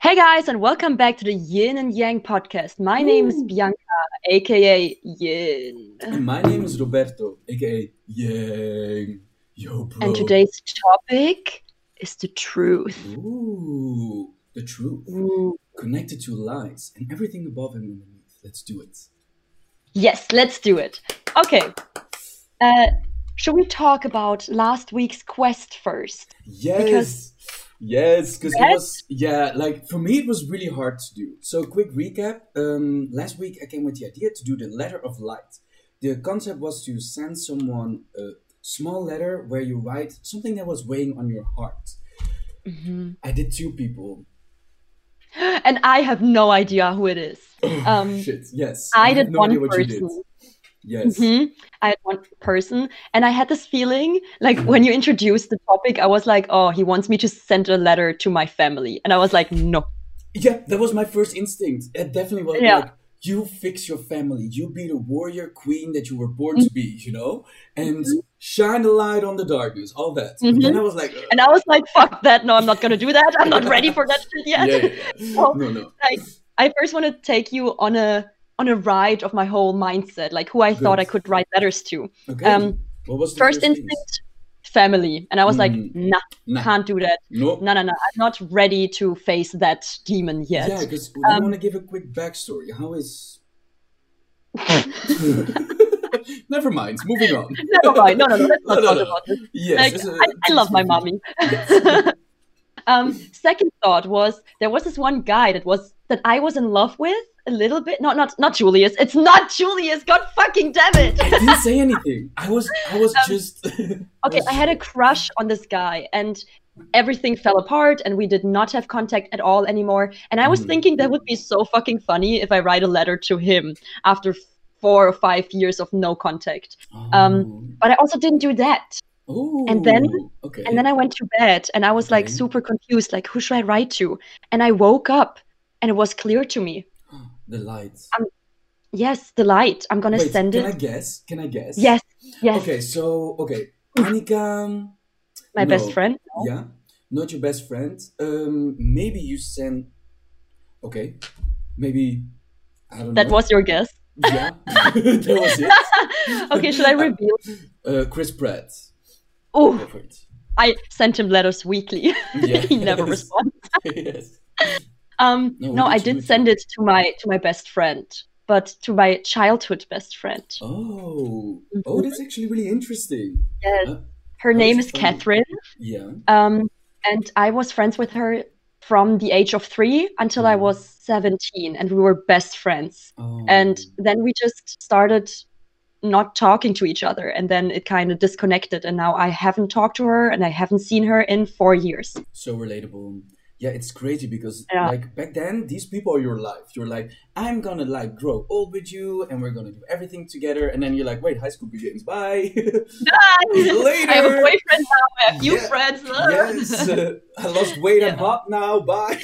Hey guys, and welcome back to the Yin and Yang podcast. My name is Woo! Bianca, aka Yin. And my name is Roberto, aka Yang. Yo, And bro. today's topic is the truth. Ooh, the truth. Ooh. Connected to lies and everything above and underneath. Let's do it. Yes, let's do it. Okay. Should we talk about last week's quest first? Because Yes, because it yes, was, like for me, it was really hard to do. So, quick recap. Last week, I came with the idea to do the letter of light. The concept was to send someone a small letter where you write something that was weighing on your heart. Mhm. I did two people. And I have no idea who it is. Um, Shit, yes. I I have did no idea one what you did. person. Yes. I had one person, and I had this feeling like when you introduced the topic, I was like, oh, he wants me to send a letter to my family. And I was like, no. Yeah, that was my first instinct. It definitely was Yeah. like, you fix your family. You be the warrior queen that you were born to be, And Mhm. shine the light on the darkness, all that. But then Mhm. I was like, And I was like, fuck that. No, I'm not going to do that. I'm not ready for that shit yet. yeah. So, No. like, I first want to take you on a ride of my whole mindset, like who I thought Good. I could write letters to. Okay. What was the First first things? instinct, family. And I was like, Mm, nah, nah. can't do that. No. No. I'm not ready to face that demon Yeah, yet. because then I want to give a quick backstory. How is. Never mind. Moving on. Never mind. No. Let's not talk No. about this. Yes. Like, It's a, I love my mommy. Yes. Second thought was there was this one guy that I was in love with a little bit. Not Julius. It's not Julius. God fucking damn it. I didn't say anything. I was just. Okay, I had a crush on this guy, and everything fell apart, and we did not have contact at all anymore. And I was thinking that would be so fucking funny if I write a letter to him after 4 or 5 years of no contact. But I also didn't do that. And then Okay. I went to bed, and I was like Okay. super confused, like who should I write to? And I woke up, and it was clear to me. The lights. Yes, the light. I'm gonna Wait, send can it. I guess? Can I guess? Yes. Okay, so Annika. My best No. friend. Yeah, not your best friend. Maybe you send. Okay, maybe I don't That know. was your guess. Yeah, that was it. Okay, should I reveal? Chris Pratt. Oh, Go for it. I sent him letters weekly. Yeah. He never responds. Yes. No, I what did you did send it to my best friend, but to my childhood best friend. Oh, Mhm. that's actually really interesting. Yes. Huh? Her How is name it is funny? Catherine. Yeah. And I was friends with her from the age of 3 until I was 17, and we were best friends. And Oh, then we just started not talking to each other, and then it kind of disconnected. And now I haven't talked to her, and I haven't seen her in 4 years. so relatable. Yeah, it's crazy because Yeah. like back then, these people are your life. You're like, I'm gonna like grow old with you, and we're gonna do everything together. And then you're like, wait, high school begins. Bye. I have a Later. boyfriend now. I have new Yeah. friends. Yes. I lost weight. I'm Yeah. hot now. Bye.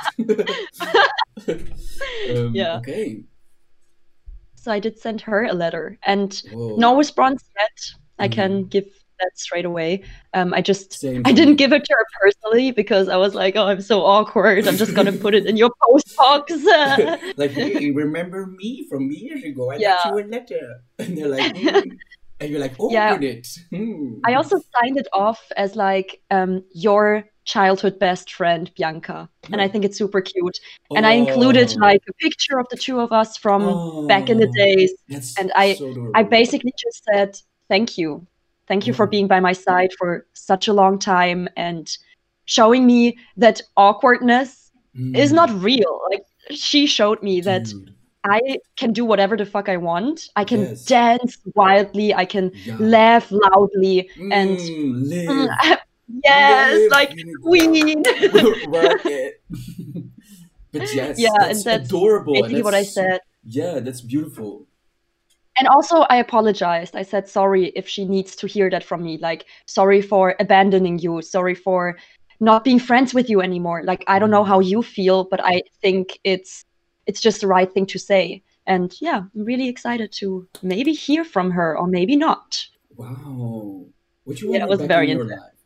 Yeah. Okay. So I did send her a letter, and Whoa. no response yet. I can give that straight away. I Same I for didn't me. give it to her personally because I was like, oh, I'm so awkward. I'm just gonna put it in your post box. Like, hey, remember me from years ago? I Yeah. got you a letter. And they're like, and you're like, Yeah. open it. I also signed it off as like your childhood best friend, Bianca. And I think it's super cute. And I included like a picture of the two of us from back in the days. That's And I so adorable. basically just said, thank you. Thank you for Oh. being by my side for such a long time and showing me that awkwardness is not real. Like, she showed me that Dude. I can do whatever the fuck I want. I can Yes. dance wildly. I can Yeah. laugh loudly. And Live. yes, Live like in it. queen. Work it. But yes, Yeah, that's and that's adorable. And basically what I that's, said. yeah, that's beautiful. And also, I apologized. I said sorry if she needs to hear that from me. Like, sorry for abandoning you. Sorry for not being friends with you anymore. Like, I don't know how you feel, but I think it's just the right thing to say. And yeah, I'm really excited to maybe hear from her or maybe not. Wow. Would you Yeah, want it her was back very in your intense. life?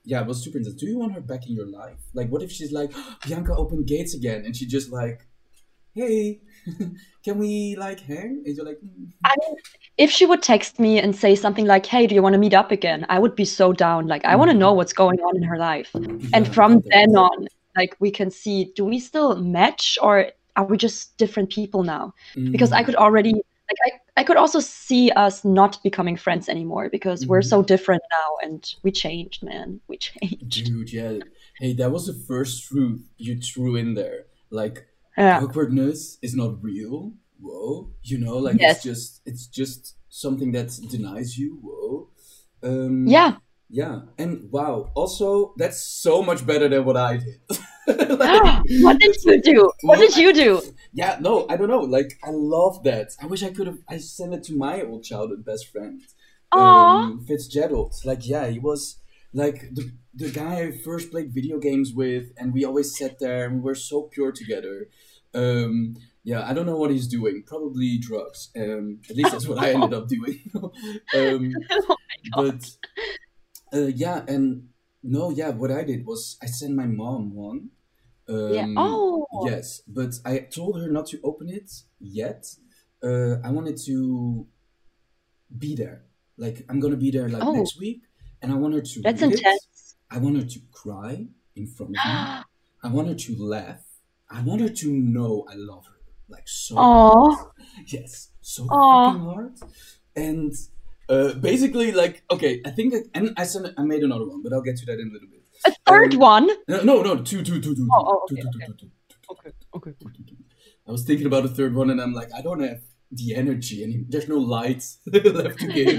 yeah, it was super intense. Do you want her back in your life? Like, what if she's like, Bianca opened gates again, and she just like, hey, can we like hang? And you're like, I mean, if she would text me and say something like, "Hey, do you want to meet up again?" I would be so down. Like, I want to know what's going on in her life. And yeah, I from get then that. on, like, we can see, do we still match or are we just different people now? Because I Mm, could already, like, I could also see us not becoming friends anymore because we're mhm. so different now and we changed, man. We changed. Dude, yeah. Hey, that was the first truth you threw in there. Like, Yeah. awkwardness is not real. Whoa. Like Yes. it's just something that denies you. Whoa. Yeah. Yeah. And wow. Also, that's so much better than what I did. Like, What did it's you like, do? What well, did you do? yeah, no, I don't know. Like, I love that. I wish I sent it to my old childhood best friend, Aw. Fitzgerald. Like, yeah, he was like the guy I first played video games with, and we always sat there and we were so pure together. Yeah, I don't know what he's doing. Probably drugs. At least that's what I ended up doing. um, Oh my God. but yeah, and no, yeah, what I did was I sent my mom one. Yeah. Oh. Yes, but I told her not to open it yet. I wanted to be there. Like, I'm gonna be there like Oh, next week, and I want her to that's read it. intense. I want her to cry in front of me. I want her to laugh. I want her to know I love her like so hard. Oh. Yes, so fucking Oh. hard. And basically, like, okay, I think, and I made another one, but I'll get to that in a little bit. A third one? No, two, two, two, two, Oh, two, oh, two, okay, two, two, okay, two, two, okay, okay. two, two. I was thinking about a third one, and I'm like, I don't have the energy, and there's no light left to give.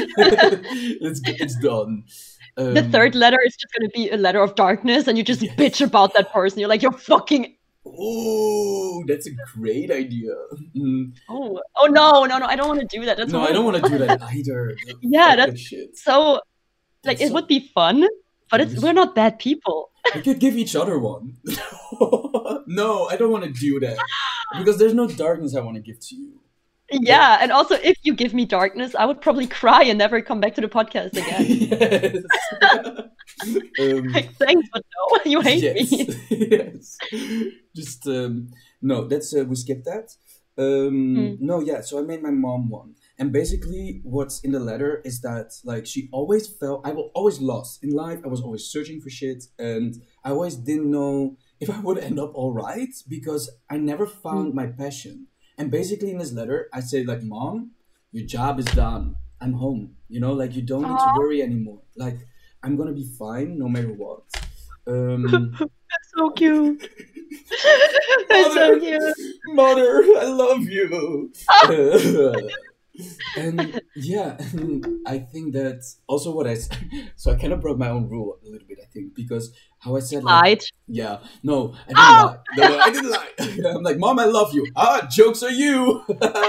It's done. The third letter is just going to be a letter of darkness, and you just bitch Yes. about that person. You're like, you're fucking. Oh, that's a great idea. Mm. Oh, oh no, no, no! I don't want to do that. That's No, I don't horrible. want to do that either. Yeah, Fuck that's that shit. so. Like, That's it would so. be fun, but Dude, we're not bad people. we could give each other one. No, I don't want to do that because there's no darkness I want to give to you. Yeah, and also, if you give me darkness, I would probably cry and never come back to the podcast again. Yes. Like, thanks, but no, you hate Yes. me. Yes. Just no. That's we skip that. Hmm. No, yeah. So I made my mom one, and basically, what's in the letter is that like she always felt I was always lost in life. I was always searching for shit, and I always didn't know if I would end up all right because I never Hmm. found my passion. And basically, in this letter, I say like, "Mom, your job is done. I'm home. Like you don't need to Aw, worry anymore. Like I'm gonna be fine no matter what." that's so cute. That's so Mother, cute. mother, I love you. Ah, And yeah, I think that also what I so I kind of broke my own rule a little bit. I think because how I said like, lied. yeah, no, I didn't Oh! lie. No, I didn't lie. I'm like, Mom, I love you. Jokes are you.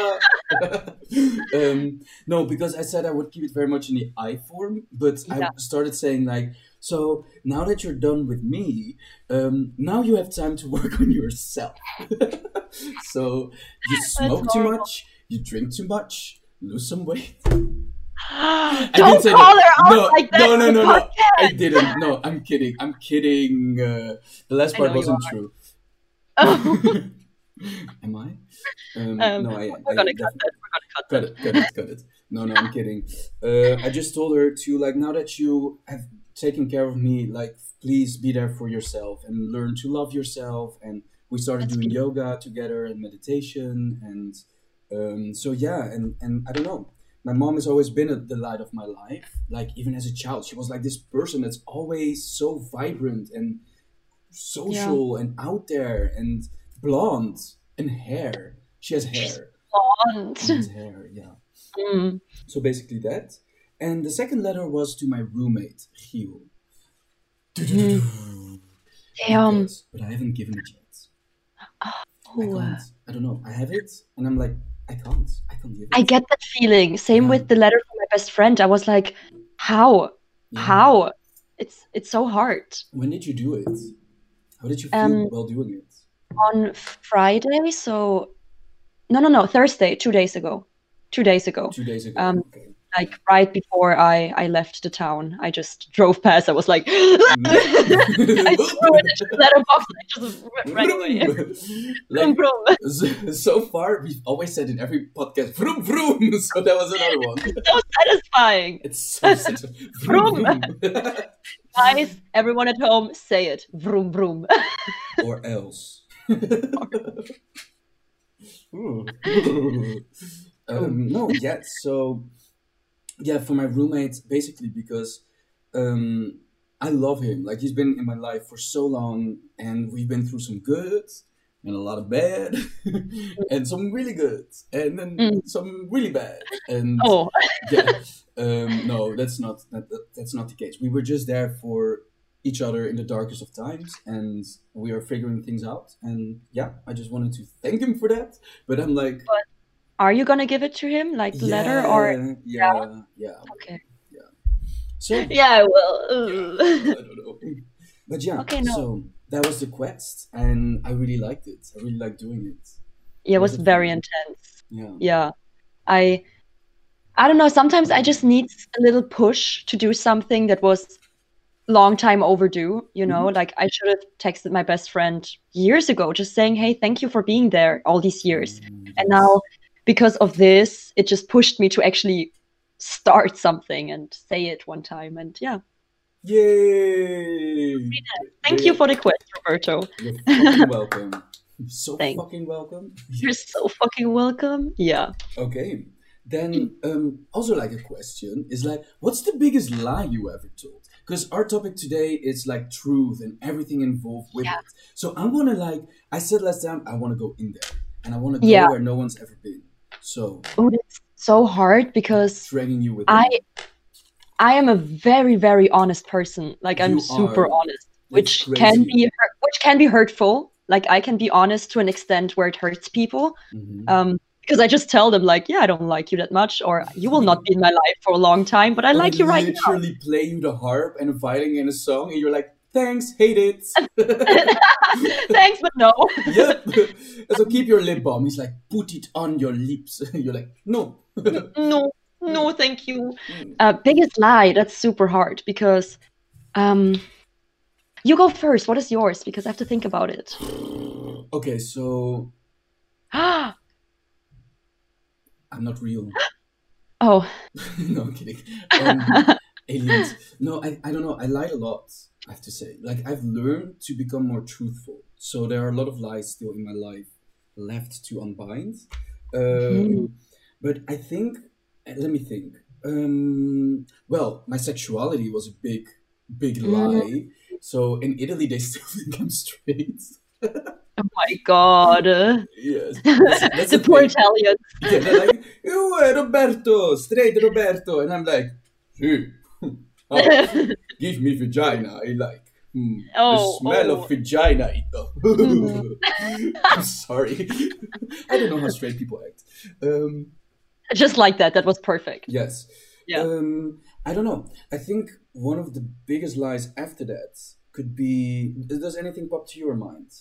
No, because I said I would keep it very much in the I form, but I Yeah. started saying like, so now that you're done with me, now you have time to work on yourself. So you That's smoke too horrible. much, you drink too much, lose some weight. I didn't Don't say call that. her out No, like that no, on no, the no, no. I podcast. didn't. No, I'm kidding. I'm kidding. The last I part know you wasn't are. true. Oh. Am I? No, I am. We're I gonna am cut definitely. that. We're gonna cut Cut that. it, cut it, cut it. No, no, I'm kidding. I just told her to like now that you have taken care of me, like please be there for yourself and learn to love yourself. And we started That's doing cute. yoga together and meditation, and so yeah, and I don't know. My mom has always been the light of my life. Like even as a child, she was like this person that's always so vibrant and Yeah. social and out there and blonde and hair. She has She's hair. She has blonde. hair, yeah. Mm. So basically that. And the second letter was to my roommate, Giel. Mm. Damn. But I haven't given it yet. I Oh, can't. I don't know. I have it, and I'm like, I can't. I can't give I it. get that feeling. Same Yeah, with the letter from my best friend. I was like, how? yeah. How? It's so hard. When did you do it? How did you feel Um, while doing it? on Friday, so no, Thursday, 2 days ago. 2 days ago. 2 days ago. Um, Okay. like right before I left the town. I just drove past. I was like, I threw it into the letterbox. I just ran away. Vroom, Like, vroom. so far, we've always said in every podcast, vroom, vroom. So that was another one. So satisfying. It's so satisfying. Vroom, vroom. Guys, everyone at home, say it. Vroom, vroom. Or else. No, yeah, so yeah, for my roommate, basically because I love him. Like he's been in my life for so long, and we've been through some good and a lot of bad, and some really good, and then some really bad. And Oh, yeah, no, that's not the case. We were just there for each other in the darkest of times, and we are figuring things out. And yeah, I just wanted to thank him for that. But I'm like, are you gonna give it to him, like the letter, or yeah. okay? So Yeah, I I will. don't know. But yeah, Okay, no. so that was the quest, and I really liked it. I really liked doing it. Yeah, it Was was it very fun? intense. Yeah. Yeah, I I don't know. Sometimes I just need a little push to do something that was long time overdue. You know, like I should have texted my best friend years ago, just saying, "Hey, thank you for being there all these years." And Yes. now, because of this, it just pushed me to actually start something and say it one time. And yeah, Yay! thank you for the quest, Roberto. You're fucking welcome. You're so Thanks. fucking welcome. You're so fucking welcome. Yeah. Okay. Then also like a question is like, what's the biggest lie you ever told? Because our topic today is like truth and everything involved with Yeah. it. So I want to like I said last time, I want to go in there and I want to go Yeah. where no one's ever been. So Oh, it's so hard because dragging you with I me. I am a very, very honest person. Like I'm You super are. honest, It's which can crazy. be which can be hurtful. Like I can be honest to an extent where it hurts people. Because I just tell them like, yeah, I don't like you that much, or you will not be in my life for a long time, but I Or like you right now. literally play you the harp and a violin in a song, and you're like, thanks, hate it. Thanks, but no. Yep. So keep your lip balm. He's like, put it on your lips. You're like, no. No, thank you. Biggest lie, that's super hard because you go first. What is yours? Because I have to think about it. Okay, so I'm not real. Oh. No, I'm kidding. Aliens. No, I don't know. I lied a lot, I have to say. Like, I've learned to become more truthful. So there are a lot of lies still in my life left to unbind. But I think, let me think. Well, my sexuality was a big lie. So in Italy, they still think I'm straight. Oh my god. Yes. That's The poor Italians. Yeah, they're like, Roberto, straight Roberto. And I'm like, hey, give me vagina. I like the smell of vagina. I'm sorry. I don't know how straight people act. Just like that. That was perfect. Yes. Yeah. I don't know. I think one of the biggest lies after that could be, does anything pop to your mind?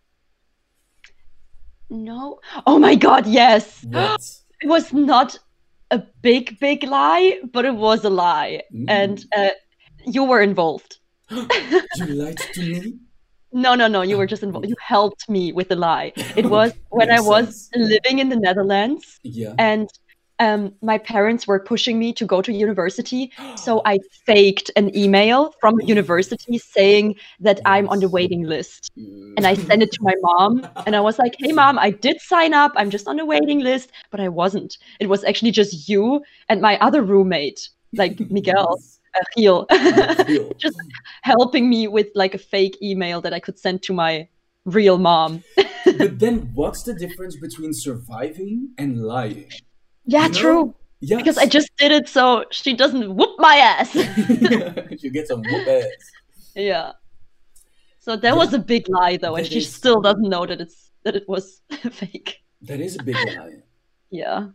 No. Oh my god, yes. What? It was not a big lie, but it was a lie. And you were involved. You lied to me? No, you were just involved. You helped me with the lie. It was when I was living in the Netherlands. Yeah. And my parents were pushing me to go to university. So I faked an email from university saying that I'm on the waiting list. And I sent it to my mom. And I was like, hey, mom, I did sign up. I'm just on the waiting list. But I wasn't. It was actually just you and my other roommate, like Miguel. Gil, just helping me with like a fake email that I could send to my real mom. But then what's the difference between surviving and lying? Yeah, true. Yes. Because I just did it so she doesn't whoop my ass. You get some whoop ass. Yeah. So that was a big lie though, and she still doesn't know that it was fake. That is a big lie. Yeah.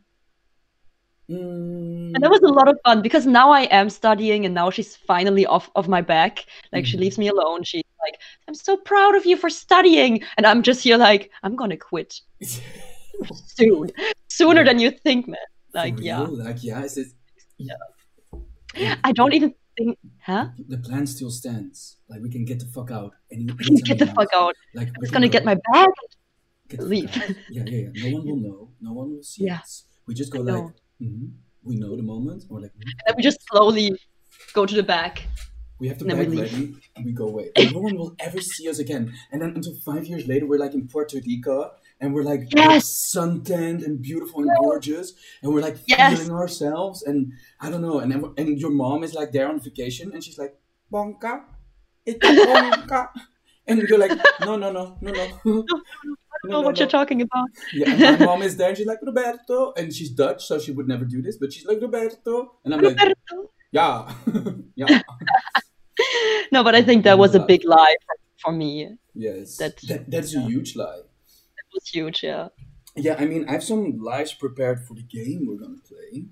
And that was a lot of fun because now I am studying and now she's finally off of my back. Like she leaves me alone. She's like, I'm so proud of you for studying. And I'm just here like, I'm gonna quit soon. Sooner than you think, man. Like, yeah. Like, yeah, And I don't even think, huh? the plan still stands. Like we can get the fuck out We can anytime get we the want. fuck out. Like I'm we just can gonna get go. my bag Get and the leave. fuck out. Yeah. No one will know. No one will see Yeah, us. We just I go like, know. we know the moment. And we're like, And then we just perfect. slowly go to the back We have the and then we bag leave. ready and we go away. And no one will ever see us again. And then until 5 years later, we're like in Puerto Rico and we're like Yes, suntanned and beautiful and gorgeous. And we're like yes. feeling ourselves. And I don't know. And your mom is like there on vacation and she's like, Bonka, it's Bonka. And you're like, no. I don't No, know what you're talking about. Yeah, and my mom is there and she's like, Roberto. And she's Dutch, so she would never do this. But she's like, Roberto. And I'm like, Roberto. yeah. Yeah. No, but I think that was a big lie for me. Yes. That's That's a huge lie. was huge, yeah. Yeah, I mean, I have some lies prepared for the game we're gonna play.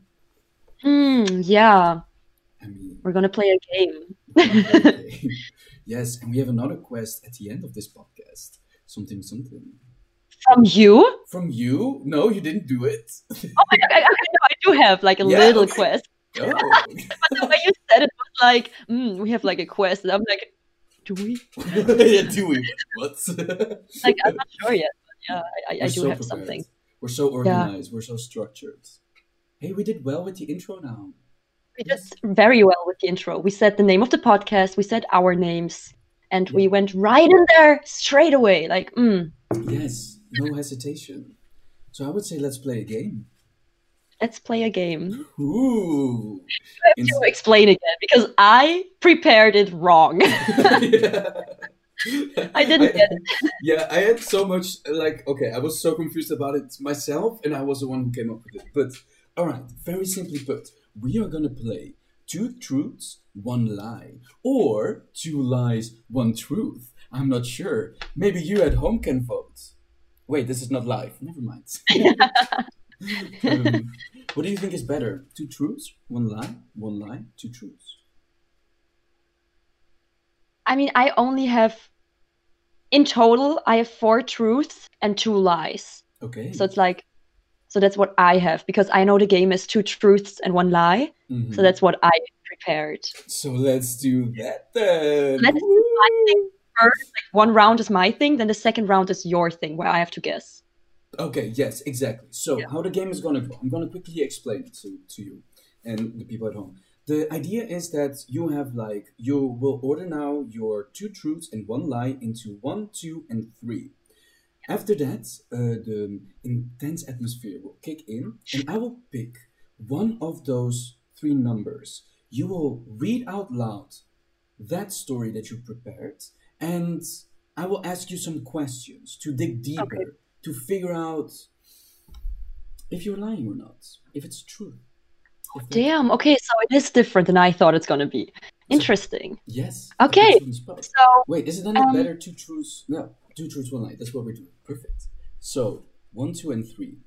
Yeah, I mean, we're gonna play a game. we're gonna play a game. Yes, and we have another quest at the end of this podcast. Something. From you? From you? No, you didn't do it. Oh my god, I do have like a Yeah, little okay. quest. Oh. But the way you said it was like, we have like a quest. And I'm like, do we? Yeah, do we? What? Like, I'm not sure yet. But yeah, I We're do so have prepared. something. We're so Yeah. organized. We're so structured. Hey, we did well with the intro now. We did very well with the intro. We said the name of the podcast, we said our names, and we went right in there straight away. Like, Yes, no hesitation. So I would say let's play a game. let's play a game. Ooh. I have to explain again because I prepared it wrong. I didn't get it. Yeah, I had so much, I was so confused about it myself, and I was the one who came up with it. But, alright, very simply put, we are gonna play 2 truths, 1 lie. Or 2 lies, 1 truth. I'm not sure. Maybe you at home can vote. Wait, this is not live. Never mind. What do you think is better? 2 truths, 1 lie? 1 lie, 2 truths. I mean, I only have, in total, I have 4 truths and 2 lies. Okay. So it's like, so that's what I have because I know the game is 2 truths and 1 lie. Mm-hmm. So that's what I prepared. So let's do that then. Let's do my thing first. Like 1 round is my thing, then the second round is your thing where I have to guess. Okay, yes, exactly. So how the game is going to go, I'm going to quickly explain it to you and the people at home. The idea is that you have you will order now your 2 truths and 1 lie into 1, 2, and 3. After that, the intense atmosphere will kick in and I will pick one of those 3 numbers. You will read out loud that story that you prepared and I will ask you some questions to dig deeper, to figure out if you're lying or not, if it's true. Damn, okay, so it is different than I thought it's gonna be. Interesting. Yes. Okay, so... Wait, is it then not better 2 truths? No, 2 truths, 1 lie. That's what we're doing. Perfect. So, 1, 2, and 3.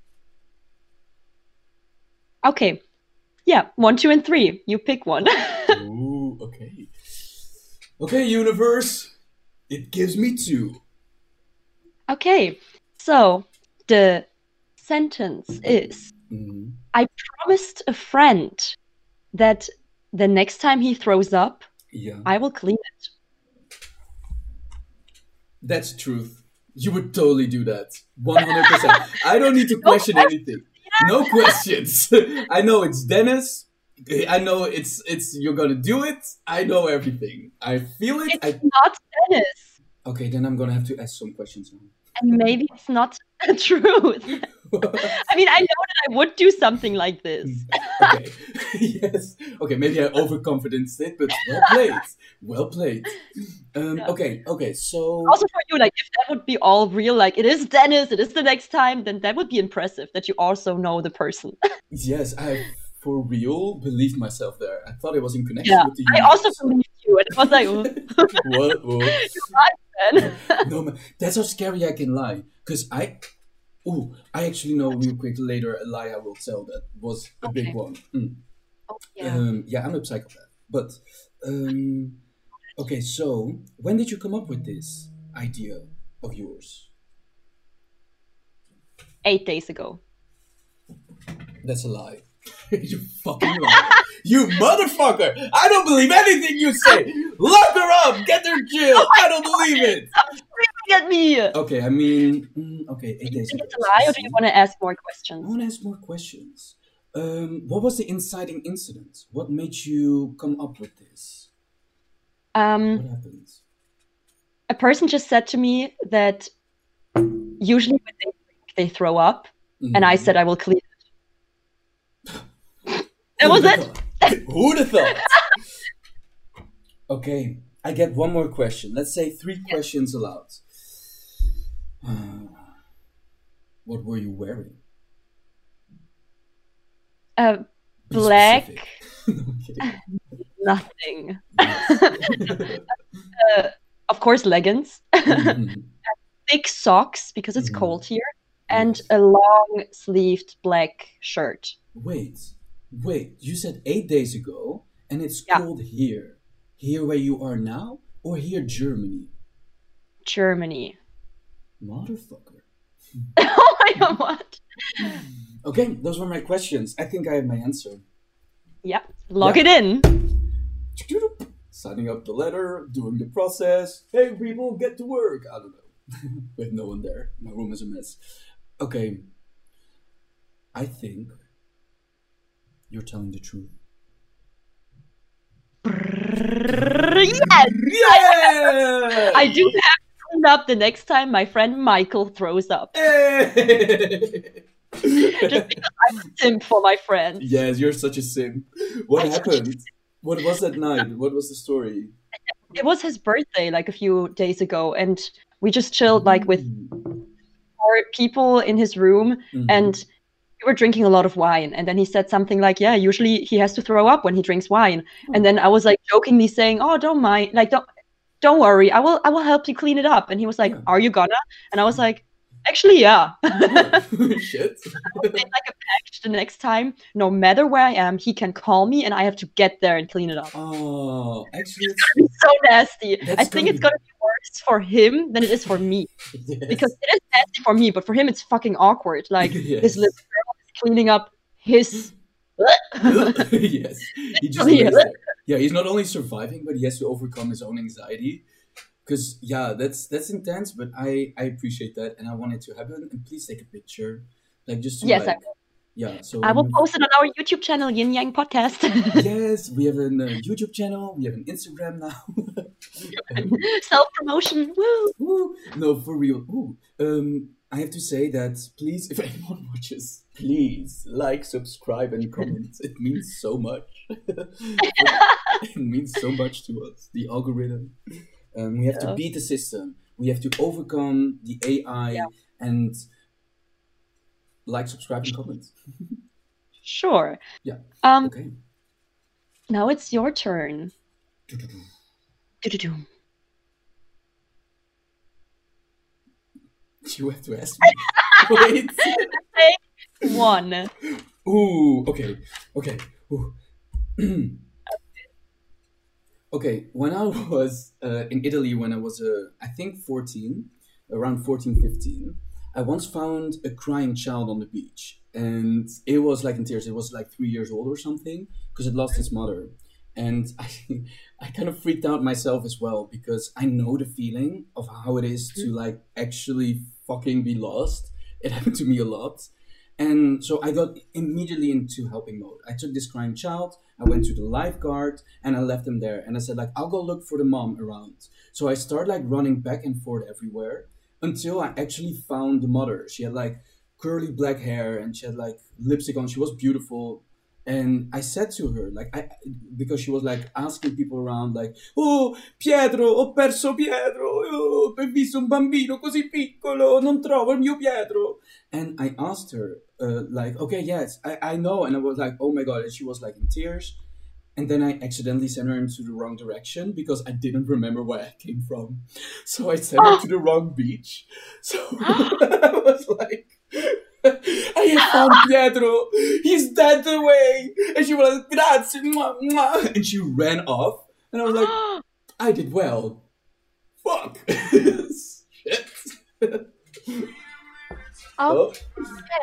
Okay. Yeah, 1, 2, and 3. You pick one. Ooh, okay. Okay, universe. It gives me 2. Okay, so the sentence is, I promised a friend that the next time he throws up, I will clean it. That's truth. You would totally do that. 100%. I don't need to question anything. No questions. I know it's Dennis. I know it's you're gonna do it. I know everything. I feel it. It's not Dennis. Okay, then I'm gonna have to ask some questions. And maybe it's not the truth. I mean, I know that I would do something like this. Okay. Yes. Okay, maybe I overconfidenced it, but well played. Well played. Okay, so... Also for you, like, if that would be all real, like, it is Dennis, it is the next time, then that would be impressive, that you also know the person. Yes, I, for real, believed myself there. I thought it was in connection with the universe. I also believed you, and it was like... What? You're right, man. No, man, that's how scary I can lie. Because I actually know real quick later a lie I will tell that was a big one. Yeah, I'm a psychopath. But, okay, so when did you come up with this idea of yours? 8 days ago. That's a lie. You fucking liar. You motherfucker! I don't believe anything you say! Lock her up! Get her jail! I don't believe it! Stop screaming at me! Okay, I mean... okay, Do 8 you days think ago. it's a lie, or do you want to ask more I questions? want to ask more questions. What was the inciting incident? What made you come up with this? What happened? A person just said to me that usually when they drink, they throw up, and I said I will clean it. That was it. Who'd have thought? Okay, I get one more question. Let's say 3 questions allowed. What were you wearing? Be Black, specific. No, I'm kidding. nothing. Nice. Of course, leggings, Mhm. thick socks because it's Mhm. cold here, and Yes. a long-sleeved black shirt. Wait. You said 8 days ago, and it's Yeah. cold here. Here where you are now, or here Germany? Germany. Motherfucker. Oh my god, what? Okay, those were my questions. I think I have my answer. Yeah, log Yeah. it in. Signing up the letter, doing the process. Hey, people, get to work. I don't know. With no one there. My room is a mess. Okay. I think you're telling the truth. Yes, Yeah! I do have to clean up the next time my friend Michael throws up. Hey! Just because I'm a simp for my friend. Yes, you're such a simp. What I'm such a happened? What was that night? What was the story? It was his birthday like a few days ago, and we just chilled like with 4 people in his room, and we were drinking a lot of wine. And then he said something like, yeah, usually he has to throw up when he drinks wine. And then I was like jokingly saying, oh, don't mind, like don't worry, I will help you clean it up. And he was like, Yeah. are you gonna? And I was like, actually, yeah. Shit. Made like a pact the next time, no matter where I am, he can call me and I have to get there and clean it up. Oh, actually, It's so nasty. That's I think gonna it's be- gonna be worse for him than it is for me. yes. Because it is nasty for me, but for him it's fucking awkward. Like Yes. this little girl is cleaning up his yes, he just Yeah. lays there. Yeah, he's not only surviving, but he has to overcome his own anxiety. Because yeah, that's intense. But I appreciate that, and I want it to happen. And please take a picture, like just to Yes, I like, yeah. So I will when post it on our YouTube channel, Yin Yang Podcast. yes, we have a YouTube channel. We have an Instagram now. Self-promotion. Woo! Woo. No, for real. Ooh. I have to say that please, if anyone watches, please like, subscribe, and comment. It means so much. It means so much to us. The algorithm. We have to Yeah. beat the system. We have to overcome the AI and like, subscribe, and comment. Sure. Yeah. Okay. Now it's your turn. Do-do-do. You have to ask me. Wait. 1. Ooh. Okay. Ooh. Okay, when I was in Italy, when I was, I think 14, around 14, 15, I once found a crying child on the beach. And it was like in tears. It was like 3 years old or something, because it lost its mother. And I kind of freaked out myself as well, because I know the feeling of how it is to like actually fucking be lost. It happened to me a lot. And so I got immediately into helping mode. I took this crying child, I went to the lifeguard, and I left him there. And I said, like, I'll go look for the mom around. So I started like running back and forth everywhere until I actually found the mother. She had like curly black hair and she had like lipstick on. She was beautiful. And I said to her, like, because she was like asking people around, like, oh, Pietro, ho perso Pietro, oh, ho visto un bambino così piccolo, non trovo il mio Pietro. And I asked her, like, okay, yes, I know. And I was like, oh my God. And she was like in tears. And then I accidentally sent her into the wrong direction because I didn't remember where I came from. So I sent her to the wrong beach. So I was like, I have found Pietro. He's dead away. And she was like, grazie. Mwah, mwah. And she ran off. And I was like, I did well. Fuck. Shit. Okay.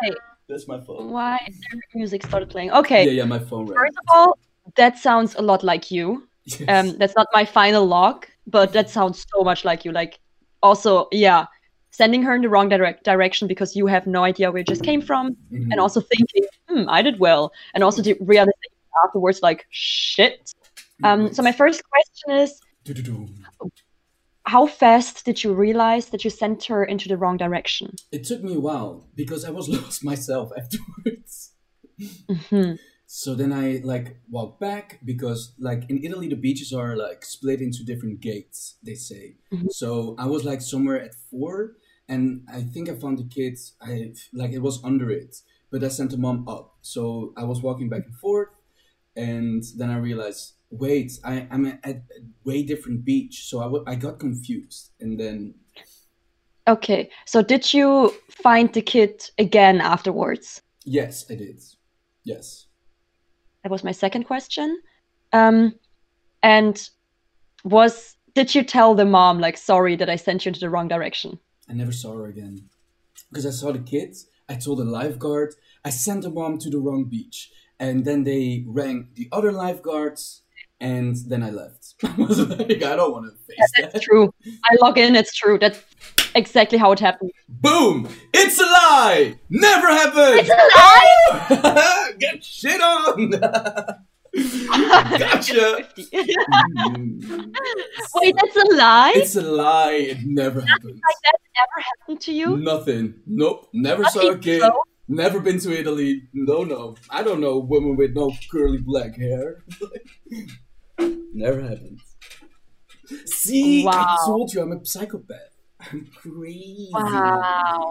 That's my phone. Why their music started playing? Yeah, Okay, yeah, my phone rang. first of all, that sounds a lot like you. Yes. That's not my final log, but that sounds so much like you. Like, also, yeah, sending her in the wrong direction because you have no idea where it just came from, and Mhm. also thinking, I did well, and also the realization afterwards, like, shit. So my Wait. first question is, Do-do-do. how fast did you realize that you sent her into the wrong direction? It took me a while because I was lost myself afterwards. Hmm. So then I like walked back because like in Italy the beaches are like split into different gates, they say. Hmm. So I was like somewhere at 4 and I think I found the kids I like it was under it, but I sent the mom up. So I was walking back and forth and then I realized wait, I'm at a way different beach. So I got confused and then Okay, so did you find the kid again afterwards? yes, I did. Yes. That was my second question. Um, and did you tell the mom, like, sorry that I sent you into the wrong direction? I never saw her again. Because I saw the kids, I told the lifeguard, I sent the mom to the wrong beach. And then they rang the other lifeguards, and then I left. I was like, I don't want to face It's that. true. I log in, it's true. That's exactly how it happened. Boom! It's a lie! Never happened! It's a lie! Get shit on! Gotcha! 50. Mm. Wait, that's a lie? It's a lie. It never happened. Like that ever happened to you? Nothing. Nope. Never Not saw a even kid. so? Never been to Italy. No, no. I don't know women with no curly black hair. Never happened. See, I Wow. told you I'm a psychopath. I'm crazy. Wow.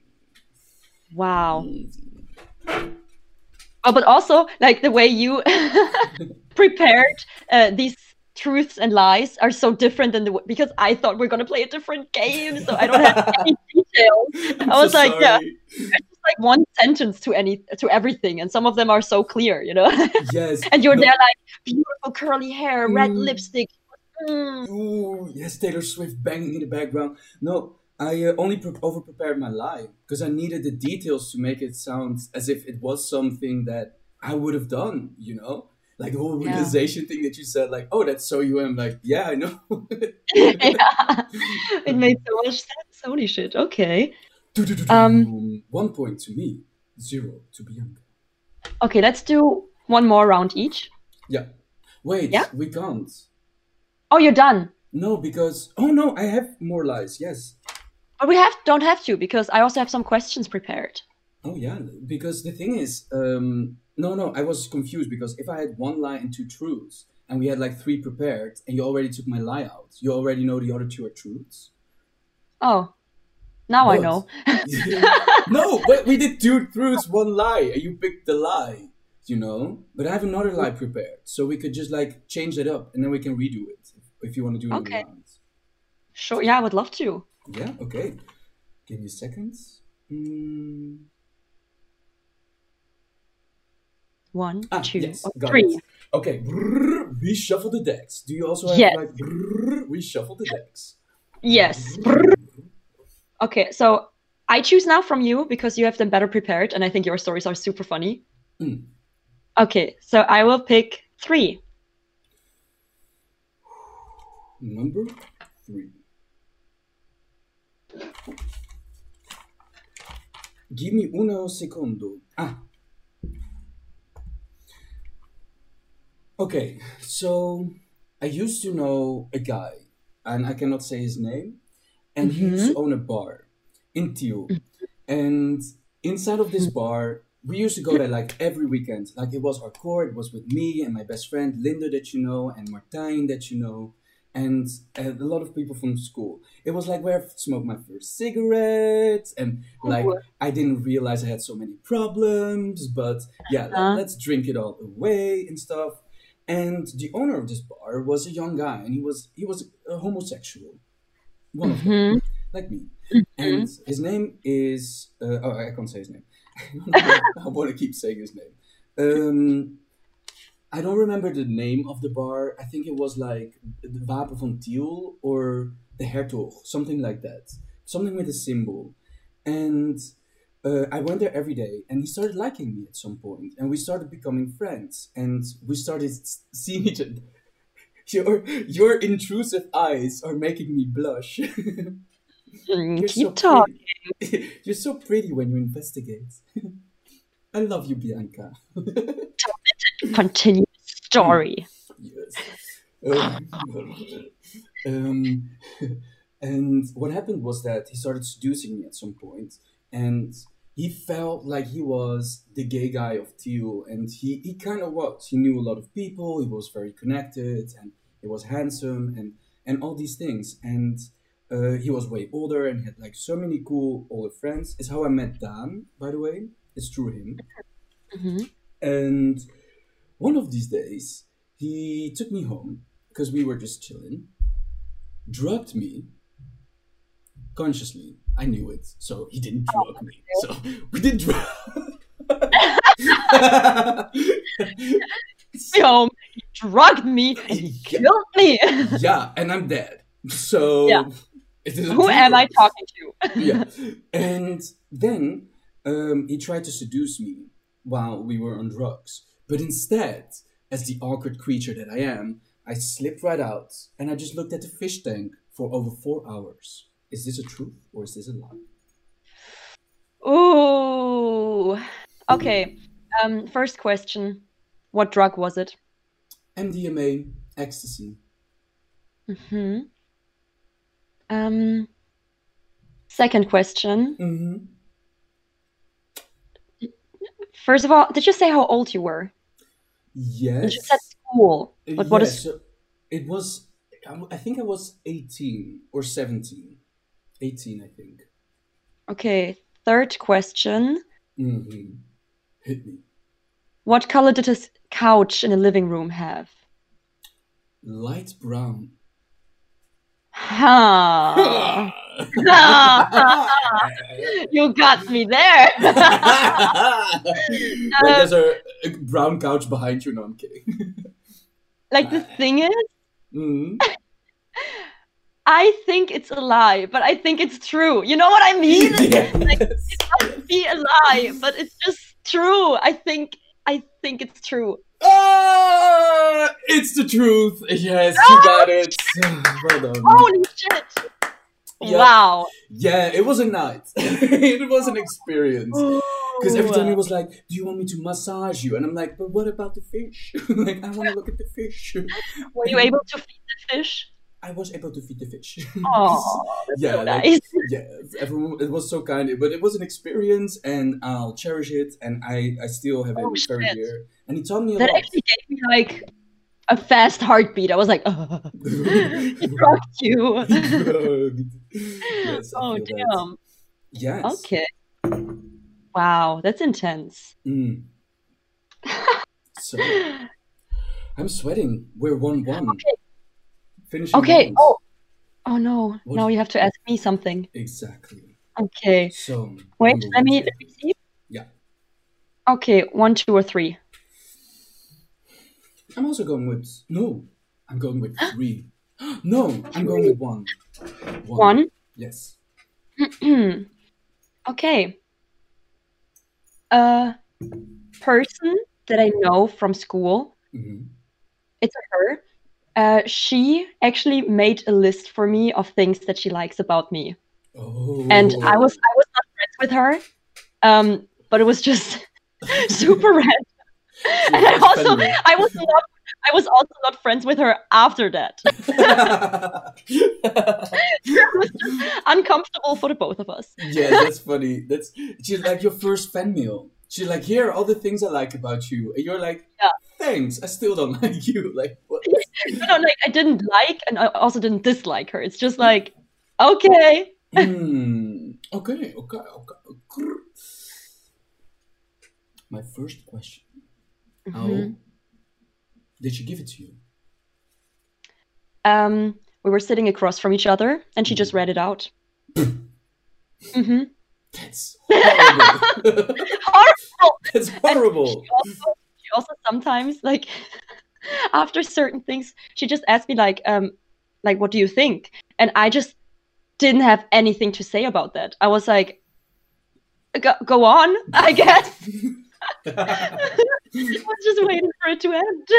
Wow. Oh, but also, like the way you prepared these truths and lies are so different than because I thought we're gonna play a different game, so I don't have any details. I'm I was so like, yeah, sorry. there's just like one sentence to everything, and some of them are so clear, you know. Yes. And you're No. there like beautiful curly hair, red Mm. lipstick. Mm. Ooh, yes, Taylor Swift banging in the background. No, I only over prepared my lie because I needed the details to make it sound as if it was something that I would have done, you know? Like the whole Yeah. realization thing that you said, like, oh, that's so you. I'm like, yeah, I know. Yeah, it made so much sense. Holy shit. Okay. 1 point to me, 0 to Bianca. Okay, let's do one more round each. Yeah. Wait, Yeah? we can't. Oh, you're done. No, because oh no, I have more lies. Yes. But we don't have to because I also have some questions prepared. Oh yeah, because the thing is, no, I was confused because if I had one lie and 2 truths, and we had like 3 prepared, and you already took my lie out, you already know the other 2 are truths. Oh, now I But- know. No, but we did 2 truths, 1 lie, and you picked the lie, you know. But I have another lie prepared, so we could just like change it up, and then we can redo it if you want to do another Okay. round. Sure, yeah, I would love to. Yeah. Okay. Give me seconds. One, two, Yes, or got three. it. Okay, reshuffle the decks. Do you also have Yes. like reshuffle the decks? Yes. Okay, so I choose now from you because you have them better prepared, and I think your stories are super funny. Mm. Okay, so I will pick 3. Number 3. Give me uno secondo. Okay, so I used to know a guy, and I cannot say his name, and he used to own a bar in Tiel. And inside of this bar, we used to go there like every weekend. Like it was our core, it was with me and my best friend Linda that you know, and Martijn that you know, and a lot of people from school. It was like where I smoked my first cigarette, and like Ooh. I didn't realize I had so many problems, but yeah, let's drink it all away and stuff. And the owner of this bar was a young guy, and he was a homosexual, one of them, like me. And his name is I can't say his name. I want to keep saying his name. I don't remember the name of the bar. I think it was like the Wapen van Tiel or the Hertog, something like that. Something with a symbol. And I went there every day, and he started liking me at some point, and we started becoming friends, and we started seeing each other. Your intrusive eyes are making me blush. You're so Keep talking. pretty. You're so pretty when you investigate. I love you, Bianca. Continue the story. Yes. Um, um, and what happened was that he started seducing me at some point, and he felt like he was the gay guy of Teal, and he kind of was. He knew a lot of people, he was very connected, and he was handsome, and all these things. And he was way older and had like so many cool older friends. It's how I met Dan, by the way. It's through him. Hmm. And one of these days, he took me home because we were just chilling, drugged me consciously. I knew it, so he didn't drug me. So we did drug. Home, he drugged me and he Yeah, killed me. yeah, and I'm dead. So Yeah. it is a Who am I truth. talking to? Yeah, and then he tried to seduce me while we were on drugs. But instead, as the awkward creature that I am, I slipped right out and I just looked at the fish tank for over 4 hours. Is this a truth or is this a lie? Ooh. Okay. First question. What drug was it? MDMA, ecstasy. Hmm. Second question. Mm-hmm. First of all, did you say how old you were? You just said Yes. school. But what Yes. is So it was, I think I was 18 or 17. 18, I think. okay? Third question. Mm-hmm. Hit me. What color did his couch in the living room have? Light brown. Huh. You got me there. There's a brown couch behind you. No, I'm kidding. Like the thing is, Mhm. I think it's a lie, but I think it's true. You know what I mean? Like Yes. it must be a lie, but it's just true. I think it's true. Ah, it's the truth. Yes, you got it. Well done. Holy shit! Yeah. Wow. Yeah, it was a night. It was an experience. Because every time he Ooh. was like, "Do you want me to massage you?" And I'm like, "But what about the fish? Like, I want to look at the fish." Were you able to feed the fish? I was able to feed the fish. Oh, that's Yeah, so like nice. yeah, everyone. It was so kind, but it was an experience, and I'll cherish it. And I still have Oh him very shit! dear, and he taught me a That lot. actually gave me like a fast heartbeat. I was like, he rocked you. Drugged. Yes, I Oh feel that. damn. Yes. Okay. Wow, that's intense. Mm. So I'm sweating. We're 1-1. Okay. Finishing Okay. round. Oh no. What? Now you have to ask me something. Exactly. Okay. So Wait, number let one. me see. Yeah. Okay, 1, 2, or 3. I'm also going with no. I'm going with 3. No, I'm going with 1. 1. Yes. Okay. A person that I know from school. Mm-hmm. It's her. She actually made a list for me of things that she likes about me, and I was Oh. not friends with her. But it was just super random. She's And your first fan mail. I was also not friends with her after that. It was just uncomfortable for the both of us. Yeah, that's funny. She's like your first fan mail. She's like, here are all the things I like about you, and you're like, Yeah. thanks. I still don't like you. Like what? No, like I didn't like, and I also didn't dislike her. It's just like, okay. Okay. My first question: how Mhm. did she give it to you? We were sitting across from each other, and she just read it out. Hmm. That's horrible. Horrible. That's And horrible. she also sometimes like after certain things, she just asked me like what do you think? And I just didn't have anything to say about that. I was like, go on, I guess. I was just waiting for it to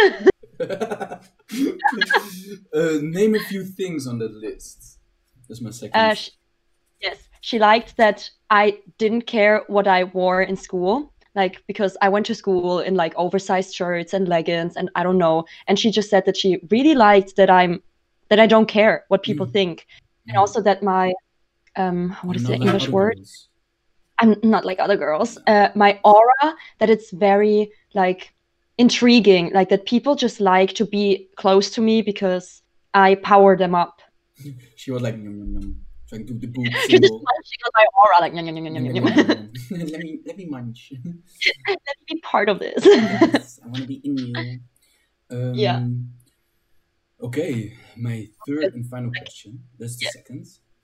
end. Name a few things on that list. That's my second. Yes, she liked that I didn't care what I wore in school, like because I went to school in like oversized shirts and leggings and I don't know. And she just said that she really liked that I don't care what people think, and also that my what is the English word? Girls. I'm not like other girls. My aura, that it's very like intriguing, like that people just like to be close to me because I power them up. She was like yum, yum, yum, trying to do the boot She's just symbol. munching on my aura, like yum, yum, yum, yum, yum, yum. Let me munch. Let me be part of this. Yes, I want to be in you. Yeah. Okay, my third and final question. That's the second.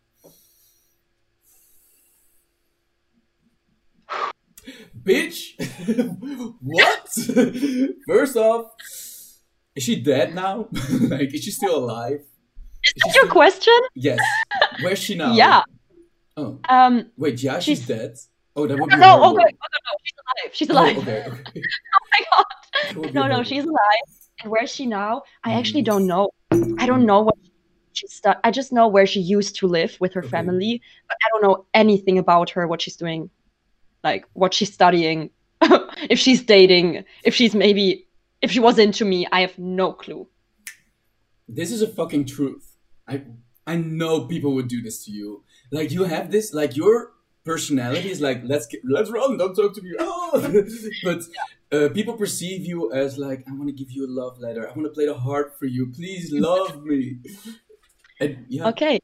Bitch! What? First off, is she dead now? Like, is she still alive? Is that your question? Yes. Where's she now? Yeah. Oh. Wait, yeah, she's she's- dead? Oh, that would be No, horrible. okay. No, she's alive. She's alive. Oh, okay. Oh my god. That would be No, horrible. she's alive. And where's she now? I actually don't know. I don't know what I just know where she used to live with her Okay. family, but I don't know anything about her, what she's doing, like what she's studying, if she's dating, if she was into me. I have no clue. This is a fucking truth. I know people would do this to you. Like, you have this, like, your personality is like, let's run, don't talk to me. Oh! But people perceive you as like, I want to give you a love letter. I want to play the harp for you. Please love me. And yeah. Okay.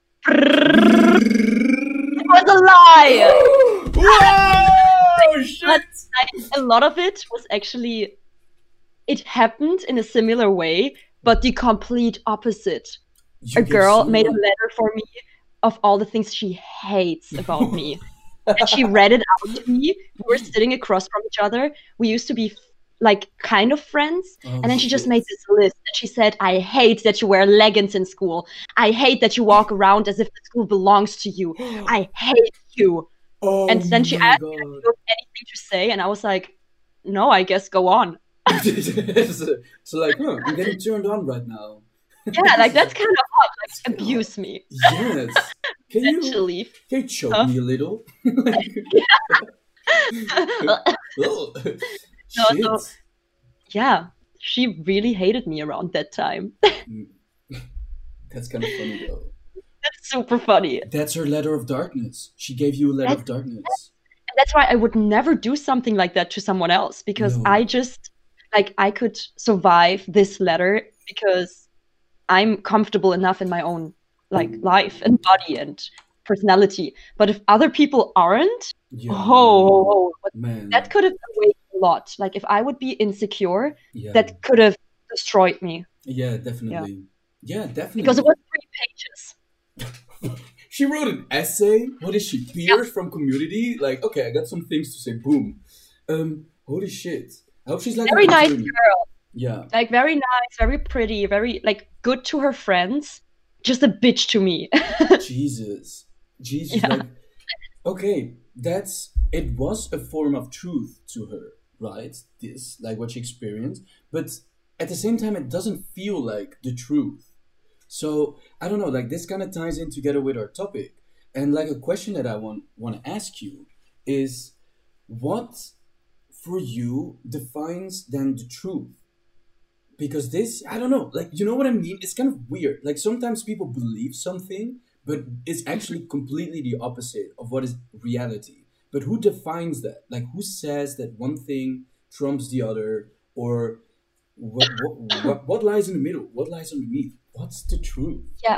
It was a lie. Whoa! Shit! But a lot of it was actually, it happened in a similar way, but the complete opposite. You A get girl so- made a letter for me of all the things she hates about me. And she read it out to me. We were sitting across from each other. We used to be like kind of friends. Oh, And then she just shit. made this list. And she said, I hate that you wear leggings in school. I hate that you walk around as if the school belongs to you. I hate you. Oh, And then she my asked God. me if you have anything to say. And I was like, no, I guess go on. So like, I'm getting turned on right now. Yeah, like that's kind of hot. Like abuse me. Yes. Can Essentially. you choke Huh? me a little? Oh, No, shit. so- Yeah, she really hated me around that time. That's kind of funny though. That's super funny. That's her letter of darkness. She gave you a letter of darkness. And that's why I would never do something like that to someone else, because No. I just like I could survive this letter because I'm comfortable enough in my own like life and body and personality. But if other people aren't, Yeah. oh, Man. that could have weighed a lot. Like if I would be insecure, Yeah. that could have destroyed me Yeah, definitely. Yeah, definitely. because it was 3 pages. She wrote an essay. What is she? Peers from community? Like, okay, I got some things to say. Boom. Holy shit. I hope she's like Very an nice attorney. girl. Yeah. Like very nice, very pretty, very like good to her friends. Just a bitch to me. Jesus. Jesus. Yeah. Like, okay, it was a form of truth to her, right? This, like what she experienced. But at the same time, it doesn't feel like the truth. So, I don't know, like this kind of ties in together with our topic. And like a question that I want to ask you is, what for you defines then the truth? Because this, I don't know, like, you know what I mean? It's kind of weird. Like, sometimes people believe something, but it's actually completely the opposite of what is reality. But who defines that? Like, who says that one thing trumps the other? Or what lies in the middle? What lies underneath? What's the truth? Yeah.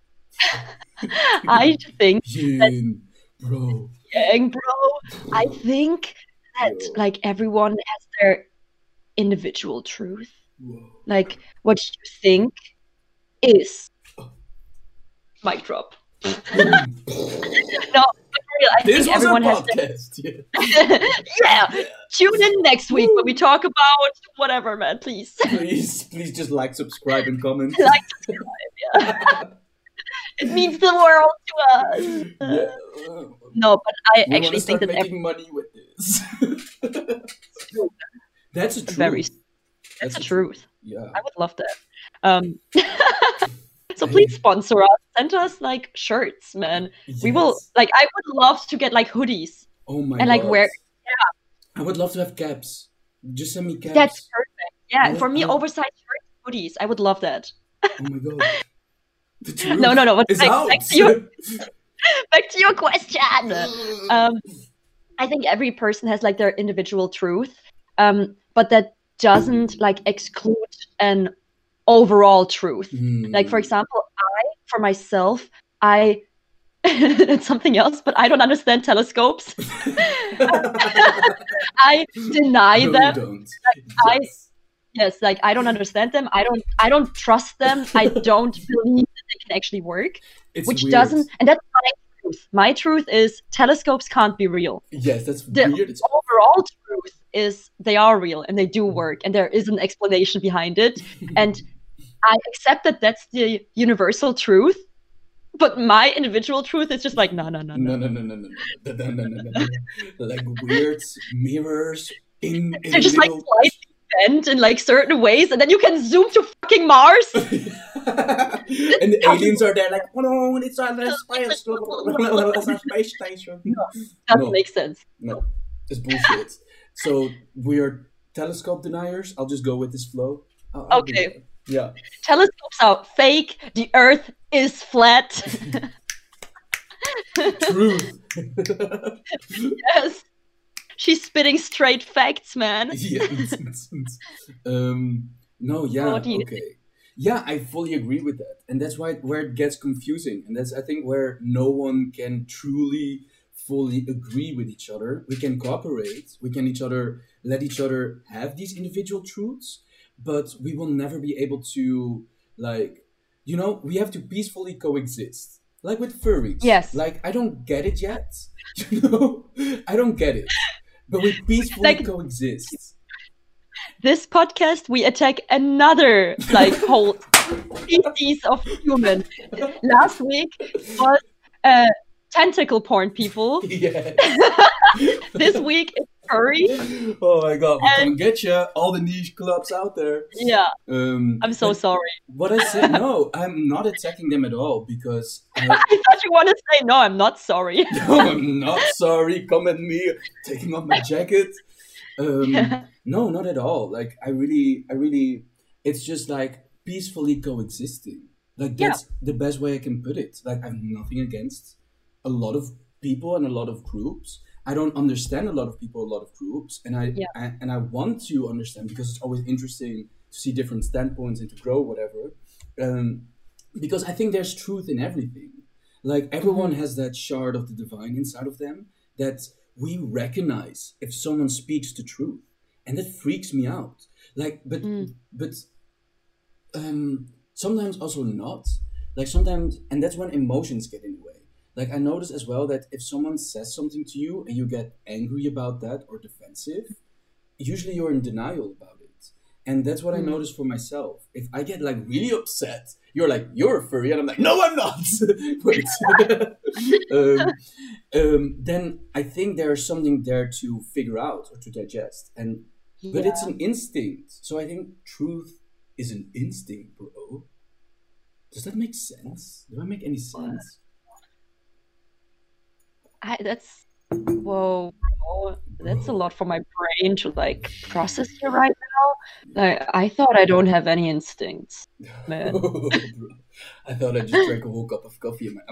I think, Yin, bro. dang, bro, I think that Yo. like everyone has their individual truth. Whoa. Like what you think is mic drop. No, but for real, I This think was a everyone has their podcast. Yeah. yeah. Tune in next week when we talk about whatever, man, please. Please just like, subscribe, and comment. Like, subscribe, yeah. It means the world to us. Yeah. No, but I We want actually to think start that making money with this. That's a very truth. that's the a truth. Yeah. I would love that. So I- please sponsor us. Send us like shirts, man. We will yes. like. I would love to get like hoodies Oh my and like god. wear. I would love to have caps. Just send me caps. That's perfect. Yeah, I and for would- me, I would- oversized shirts, hoodies. I would love that. Oh my god. The truth No. But is back out. to your question. I think every person has like their individual truth, but that doesn't like exclude an overall truth. Like for example, for myself, it's something else, but I don't understand telescopes. I deny No, them. you don't. Yes, like I don't understand them. I don't trust them. I don't believe that they can actually work. It's Which weird. doesn't, and that's my truth. My truth is telescopes can't be real. Yes, that's The weird. It's overall truth is they are real and they do work and there is an explanation behind it. And I accept that that's the universal truth, but my individual truth is just like no. no. Like weird mirrors in They're just like little... slightly bent in like certain ways, and then you can zoom to fucking Mars. And the aliens are there like, oh no, it's on the space station. Doesn't No. make sense. No, it's bullshit. So we're telescope deniers. I'll just go with this flow. I'll do Okay. that. Yeah. Telescopes are fake. The Earth is flat. Truth. Yes. She's spitting straight facts, man. Yeah. No, yeah, What do you okay. Yeah, I fully agree with that. And that's where it gets confusing. And that's, I think, where no one can truly fully agree with each other. We can cooperate. We can let each other have these individual truths, but we will never be able to, like, we have to peacefully coexist. Like with furries. Yes. Like, I don't get it yet. I don't get it. But we peacefully Like- coexist. This podcast, we attack another like whole species of human. Last week was tentacle porn people. Yeah. This week it's furry. Oh my god, we And- can get you all the niche clubs out there. Yeah, I'm so but sorry. What I said, no, I'm not attacking them at all because I thought you want to say no. I'm not sorry. no, I'm not sorry. Come at me, taking off my jacket. No, not at all. Like I really, it's just like peacefully coexisting. Like that's the best way I can put it. Like I have nothing against a lot of people and a lot of groups. I don't understand a lot of people, a lot of groups, and I want to understand because it's always interesting to see different standpoints and to grow whatever. Because I think there's truth in everything. Like everyone has that shard of the divine inside of them that we recognize if someone speaks the truth, and that freaks me out. Like, but sometimes also not. Like sometimes, and that's when emotions get in the way. Like I notice as well that if someone says something to you and you get angry about that or defensive, usually you're in denial about it. And that's what I notice for myself. If I get like really upset, you're like, you're a furry, and I'm like, no, I'm not. Wait. Then I think there's something there to figure out or to digest. But it's an instinct. So I think truth is an instinct, bro. Does that make sense? Do I make any sense? Whoa, bro. That's a lot for my brain to like process here right now. Like, I thought I don't have any instincts, man. Bro, I thought I just drank a whole cup of coffee and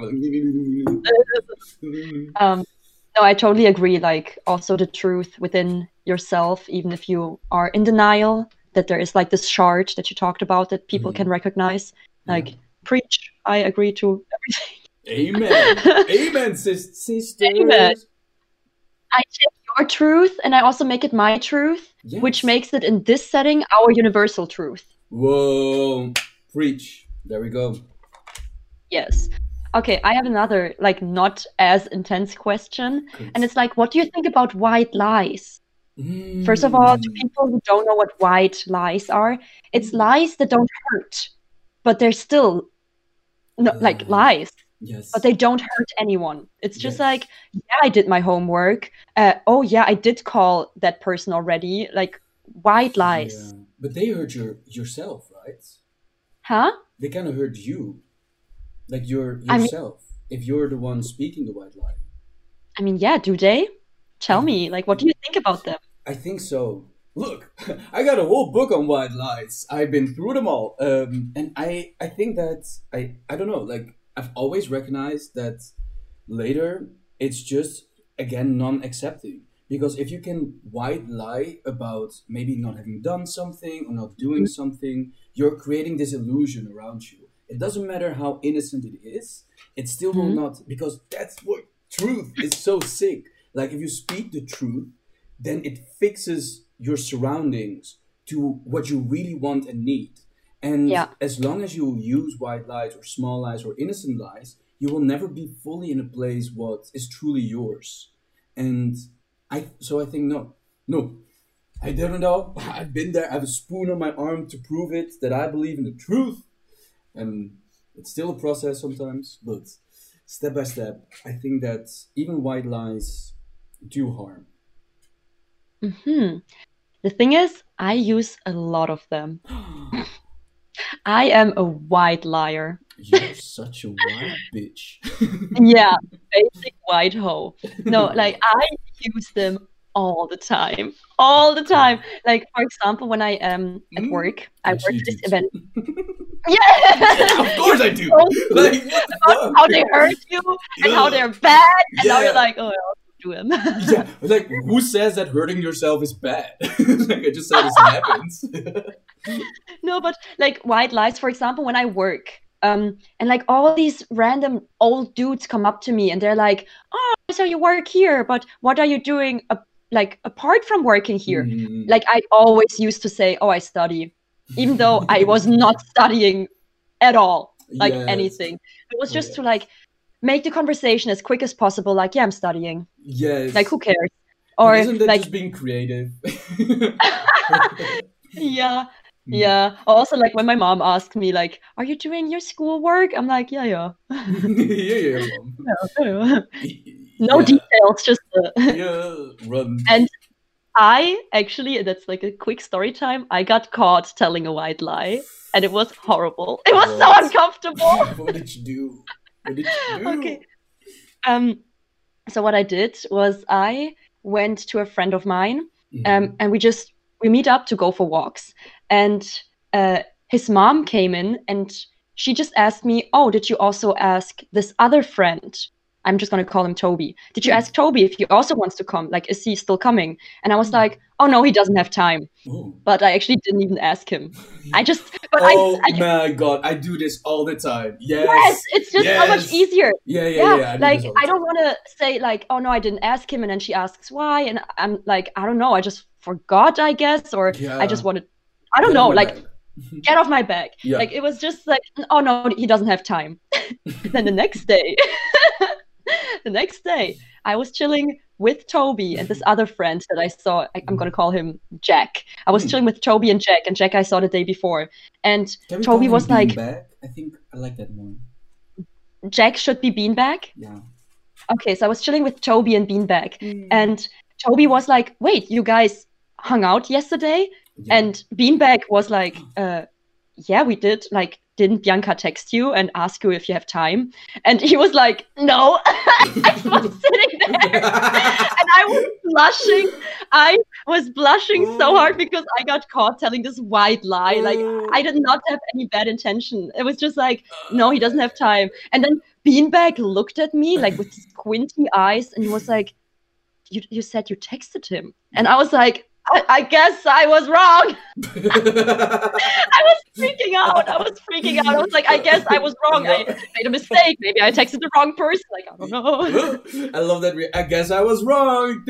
No, I totally agree. Like, also the truth within yourself, even if you are in denial, that there is like this shard that you talked about that people can recognize. Like, preach. I agree to everything. Amen. Amen, sisters. Amen. I take your truth and I also make it my truth, Yes. which makes it in this setting our universal truth. Whoa. Preach. There we go. Yes. Okay, I have another, like, not as intense question. And it's like, what do you think about white lies? First of all, to people who don't know what white lies are, it's lies that don't hurt, but they're still no, like Lies. lies, but Yes. they don't hurt anyone. It's just like, Yes. yeah, I did my homework. Oh yeah, I did call that person already. Like white Yeah. lies, But they hurt yourself, right? huh? They kind of hurt you, like I mean, yourself, if you're the one speaking the white lie. yeah. Do they? Tell I me, like, what do you think about them? I think so. Look, I got a whole book on white lies. I've been through them all, and I think that I don't know. Like I've always recognized that later it's just again non-accepting, because if you can white lie about maybe not having done something or not doing something, you're creating this illusion around you. It doesn't matter how innocent it is, it still will Mhm. not, because that's what truth is so sick. Like if you speak the truth, then it fixes your surroundings to what you really want and need. And Yeah. as long as you use white lies or small lies or innocent lies, you will never be fully in a place what is truly yours. And I think no, no, I didn't know. I've been there. I have a spoon on my arm to prove it that I believe in the truth, and it's still a process sometimes. But step by step, I think that even white lies do harm. Hmm. The thing is, I use a lot of them. I am a white liar. You're such a white bitch. Yeah, basic white hoe. No, like I use them all the time. All the time. Like for example, when I am at Mm, work, I work actually, for do this event. too. Yeah. Yeah, of You're course I do. so sweet Like, what the about fuck? how they hurt you and how Yeah, they're bad, and now you're yeah, like, oh, I also do them. yeah. Like, who says that hurting yourself is bad? Like, I just said this happens. No, but like white lies, for example, when I work, and like all these random old dudes come up to me and they're like, "Oh, so you work here, but what are you doing like apart from working here?" Mm, Like I always used to say, "Oh, I study," even though I was not studying at all, like yes. anything. It was Oh just yeah. to like make the conversation as quick as possible. Like, yeah, I'm studying. Like, Yes. who cares? But Or isn't that like, just being creative? yeah, Mm. yeah. Also, like when my mom asked me, like, "Are you doing your schoolwork?" I'm like, "Yeah, yeah." Yeah, yeah, mom. Yeah, yeah. No Yeah, details, just yeah, run. and I actually, that's like a quick story time. I got caught telling a white lie, and it was horrible. It was so What? uncomfortable. What did you do? What did you Okay. do? Um. So what I did was I went to a friend of mine, Mhm. and we meet up to go for walks. And his mom came in and she just asked me, "Oh, did you also ask this other friend?" I'm just gonna call him Toby. "Did you Hmm. ask Toby if he also wants to come? Like, is he still coming?" And I was Hmm. like, "Oh no, he doesn't have time." Oh. But I actually didn't even ask him. But Oh my god, I do this all the time. yes, Yes, it's just so much yes. easier. Yeah, yeah, Yeah, yeah. I do like this all the I don't time. want to say like, "Oh no, I didn't ask him," and then she asks why, and I'm like, I don't know, I just forgot, I guess, or I just Yeah, wanted, I don't get off know, my like back. get off my back. Yeah. Like it was just like, "Oh no, he doesn't have time." Then the next day, the next day, I was chilling with Toby and this other friend that I saw. I'm gonna call him Jack. I was Hmm. chilling with Toby and Jack I saw the day before, and Can we call Toby him was like, Beanbag? I think I like that more. "Jack should be Beanbag." Yeah. Okay, so I was chilling with Toby and Beanbag, Hmm. and Toby was like, "Wait, you guys hung out yesterday?" Yeah. And Beanbag was like, "Yeah, we did. Like, didn't Bianca text you and ask you if you have time?" And he was like, "No." I was sitting there and I was blushing. I was blushing so hard Oh, because I got caught telling this white lie. Like, I oh. did not have any bad intention. It was just like, no, he doesn't have time. And then Beanbag looked at me like with squinty eyes and he was like, you said you texted him. And I was like, I guess I was wrong. I was freaking out. I was freaking out. I was like, I guess I was wrong. I No. made a mistake. Maybe I texted the wrong person. Like, I don't know. I love that. I guess I was wrong.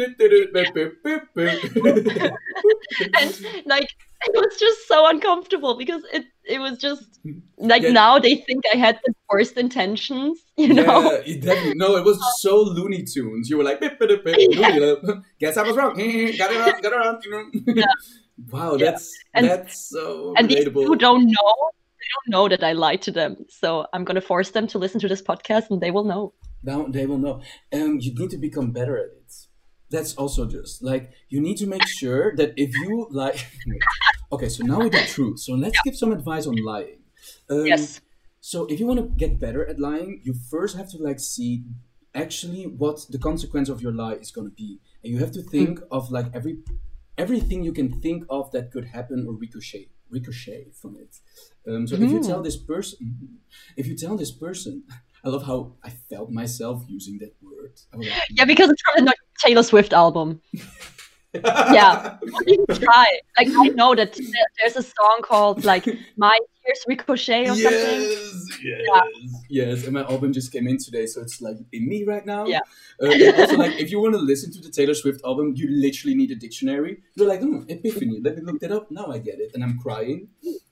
And like it was just so uncomfortable because it was just like Yeah, now they think I had the worst intentions, you yeah, know? it definitely. No, it was so Looney Tunes. You were like, "Bip, bip, bip, Yeah, Looney, guess I was wrong. Got it on, got it on. yeah, Wow, yeah. that's And so these two relatable. don't know don't know that I lied to them. So I'm gonna force them to listen to this podcast, and they will know. Now they will know. You need to become better at it. That's also just like you need to make sure that if you lie. Okay, so now we do truth. So let's give some advice on lying. Yes. So if you want to get better at lying, you first have to like see actually what the consequence of your lie is going to be, and you have to think of like everything you can think of that could happen or ricochet from it. So if you tell this person, I love how I felt myself using that word. I was like, Yeah, because it's from the Taylor Swift album. Yeah, you can try. Like I know that there's a song called like "My Tears Ricochet" or something. Yes. And my album just came in today, so it's like in me right now. Yeah. And also, like if you want to listen to the Taylor Swift album, you literally need a dictionary. You're like, epiphany. Let me look that up. Now I get it, and I'm crying.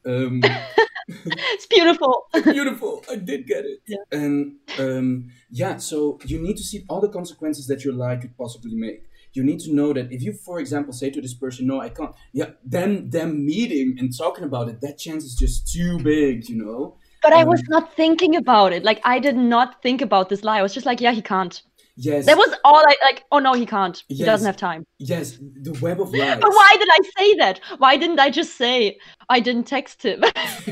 It's beautiful. Beautiful. I did get it. Yeah. And so you need to see all the consequences that your lie could possibly make. You need to know that if you, for example, say to this person, no, I can't. Yeah, then them meeting and talking about it, that chance is just too big, you know? But I was not thinking about it. Like, I did not think about this lie. I was just like, yeah, he can't. Yes. That was all I, like, oh no, he can't. Yes. He doesn't have time. Yes, the web of lies. But why did I say that? Why didn't I just say I didn't text him?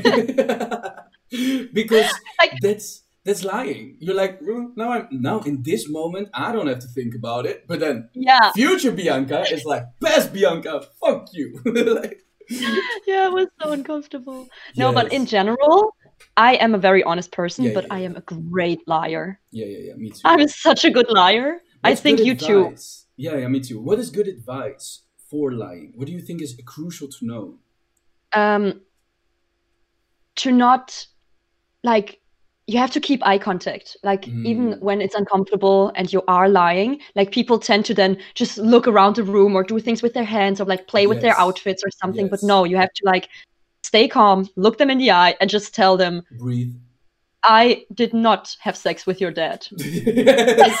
Because like, that's lying. You're like, now in this moment, I don't have to think about it. But then future Bianca is like, past Bianca, fuck you. Like, yeah, it was so uncomfortable. Yes. No, but in general, I am a very honest person, but I am a great liar. Yeah, me too. I'm such a good liar. What's I think you advice? Too. Yeah, me too. What is good advice for lying? What do you think is crucial to know? To not, like, you have to keep eye contact. Like, even when it's uncomfortable and you are lying, like, people tend to then just look around the room or do things with their hands or, like, play with their outfits or something. But no, you have to, like, stay calm, look them in the eye, and just tell them, breathe. I did not have sex with your dad. Yes.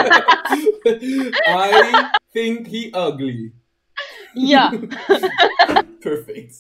I think he ugly. Yeah. Perfect.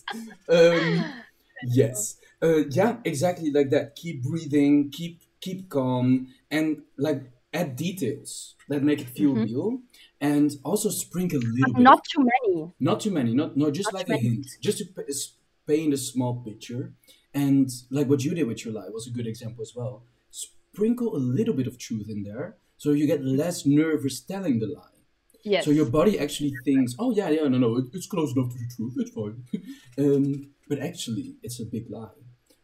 Yes. Yeah, exactly like that. Keep breathing, keep calm, and like add details that make it feel real, and also sprinkle a little bit. Not too many. Not too many. Just like a hint, just to paint a small picture. And like what you did with your lie was a good example as well. Sprinkle a little bit of truth in there, so you get less nervous telling the lie. Yes. So your body actually thinks, oh yeah, no, it's close enough to the truth. It's fine. But actually, it's a big lie.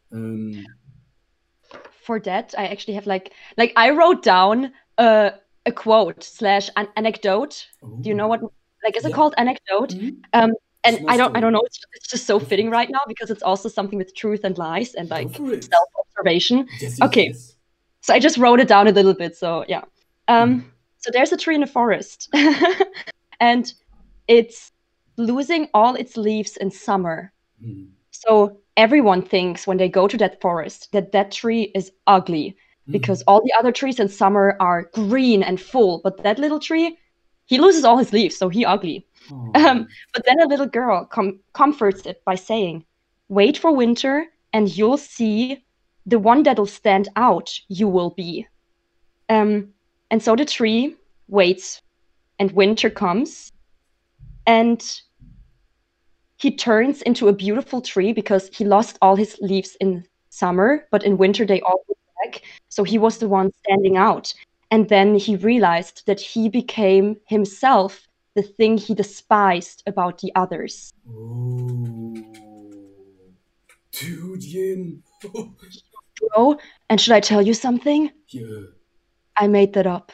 For that, I actually have like I wrote down a quote / an anecdote. Ooh. Do you know what? Like, is it called anecdote? Mm-hmm. And I don't know. It's just so fitting right now because it's also something with truth and lies and like self-observation. Yes, okay, yes. So I just wrote it down a little bit. So yeah. So there's a tree in the forest, and it's losing all its leaves in summer. So everyone thinks when they go to that forest that tree is ugly because all the other trees in summer are green and full, but that little tree, he loses all his leaves, so he ugly. But then a little girl comforts it by saying, wait for winter and you'll see the one that'll stand out you will be. And so the tree waits and winter comes and he turns into a beautiful tree because he lost all his leaves in summer, but in winter they all go back. So he was the one standing out. And then he realized that he became himself the thing he despised about the others. Oh, dude, Yin. Oh, and should I tell you something? Yeah. I made that up.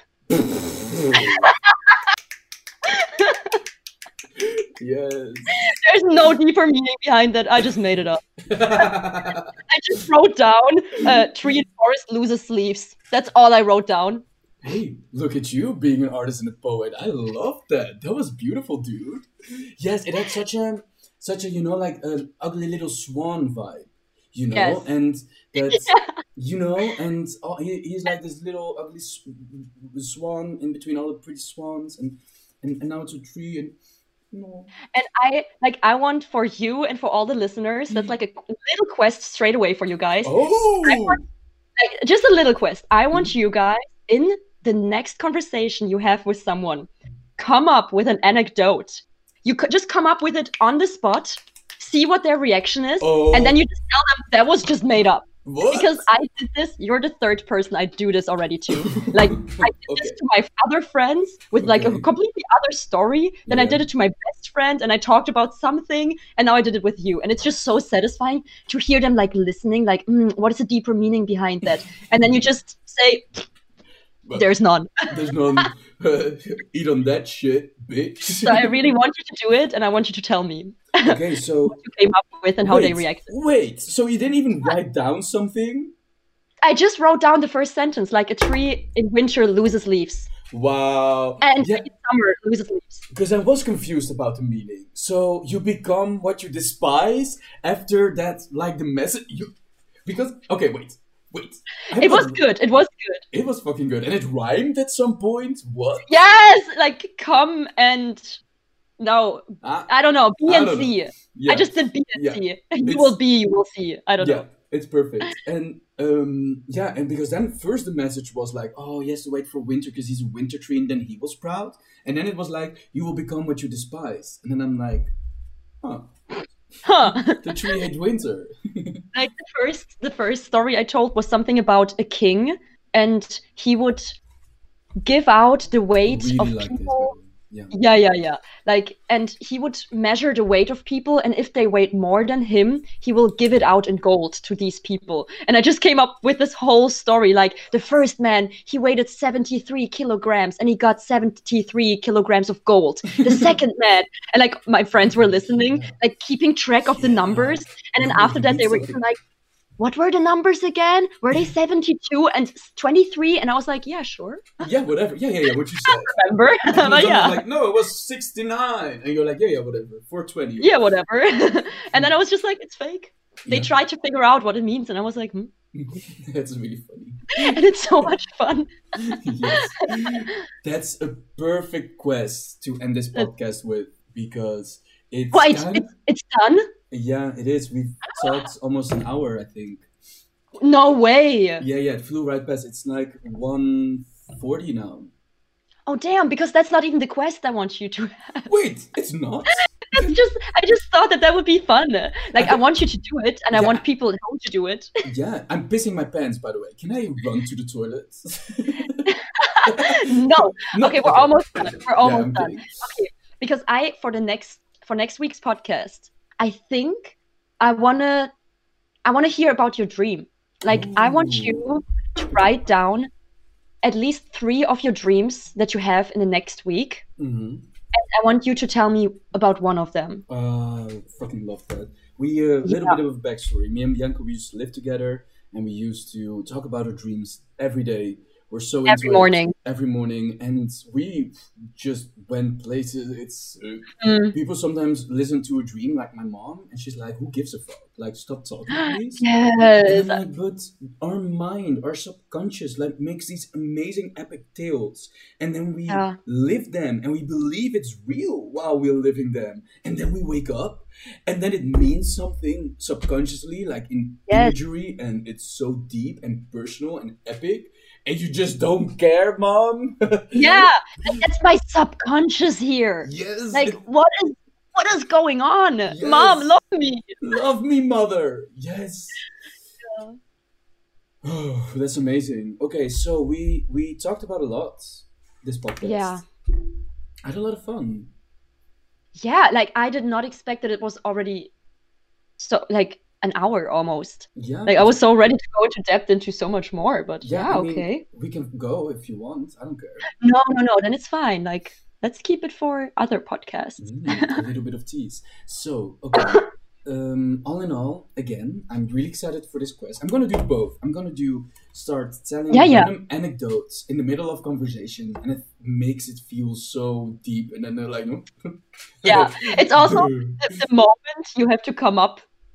Yes. There's no deeper meaning behind that. I just made it up. I just wrote down tree in forest loses leaves. That's all I wrote down. Hey, look at you being an artist and a poet. I love that. That was beautiful, dude. Yes, it had such a like an ugly little swan vibe, yes. And that's and he's like this little ugly swan in between all the pretty swans, and now it's a tree, and No. And I want for you and for all the listeners, that's like a little quest straight away for you guys. Oh. Like, just a little quest. I want you guys, in the next conversation you have with someone, come up with an anecdote. You could just come up with it on the spot, see what their reaction is, and then you just tell them that was just made up. What? Because I did this, you're the third person I do this already to. Like, I did this to my other friends with like a completely other story. Then I did it to my best friend, and I talked about something, and now I did it with you. And it's just so satisfying to hear them like listening, like, what is the deeper meaning behind that? And then you just say, there's none. There's none. Eat on that shit, bitch. So I really want you to do it, and I want you to tell me. Okay, so what you came up with and how they reacted. Wait, so you didn't even write down something? I just wrote down the first sentence, like a tree in winter loses leaves. Wow. And in summer loses leaves. Because I was confused about the meaning. So you become what you despise after that, like the message. Okay, wait. It was good. It was good. It was fucking good, and it rhymed at some point. What? Yes, like come and. No, I don't know. B and C. Yeah. I just did B and C. You will be, you will see. I don't know. It's perfect. And and because then first the message was like, oh, he has to wait for winter because he's a winter tree, and then he was proud. And then it was like, you will become what you despise. And then I'm like, the tree hates winter. Like the first story I told was something about a king, and he would give out the weight of people. Yeah. Like, and he would measure the weight of people, and if they weighed more than him, he will give it out in gold to these people. And I just came up with this whole story. Like, the first man, he weighed 73 kilograms, and he got 73 kilograms of gold. The second man, and like my friends were listening, like keeping track of the numbers, and then after that they were even like, what were the numbers again? Were they 72 and 23? And I was like, yeah, sure. Yeah, whatever. Yeah, what you said. I remember. But yeah. Like, no, it was 69. And you're like, yeah, whatever. 420. Yeah, whatever. And then I was just like, it's fake. They tried to figure out what it means. And I was like, That's really funny. And it's so much fun. Yes. That's a perfect quest to end this podcast with, because it's done. It's done? Yeah, it is. We've talked almost an hour, I think. No way. Yeah, it flew right past. It's like 1:40 now. Oh, damn, because that's not even the quest I want you to have. Wait, it's not? I just thought that would be fun. Like, I want you to do it, and I want people at home to do it. Yeah, I'm pissing my pants, by the way. Can I run to the toilet? No. Okay, we're almost done. We're almost done. Okay, because for next week's podcast, I think I wanna hear about your dream. Like, I want you to write down at least 3 of your dreams that you have in the next week. Mm-hmm. And I want you to tell me about one of them. Fucking love that. We a little bit of a backstory. Me and Bianca, we used to live together, and we used to talk about our dreams every day. We're so into every morning, and we just went places. It's people sometimes listen to a dream, like my mom, and she's like, "Who gives a fuck? Like, stop talking, please." Yes. And I'm like, but our mind, our subconscious, like, makes these amazing epic tales, and then we live them, and we believe it's real while we're living them, and then we wake up, and then it means something subconsciously, like in imagery, and it's so deep and personal and epic. And you just don't care, Mom? Yeah, that's my subconscious here. Yes. Like, what is going on? Yes. Mom, love me. Love me, Mother. Yes. Yeah. Oh, that's amazing. Okay, so we talked about a lot this podcast. Yeah. I had a lot of fun. Yeah, like, I did not expect that it was already so, like, an hour almost. Yeah. Like, I was so ready to go into depth into so much more, but I mean, okay. We can go if you want. I don't care. No, then it's fine. Like, let's keep it for other podcasts. A little bit of tease. So, okay. All in all, again, I'm really excited for this quest. I'm gonna do both. I'm gonna start telling random anecdotes in the middle of conversation, and it makes it feel so deep. And then they're like, no. Yeah, it's also the moment you have to come up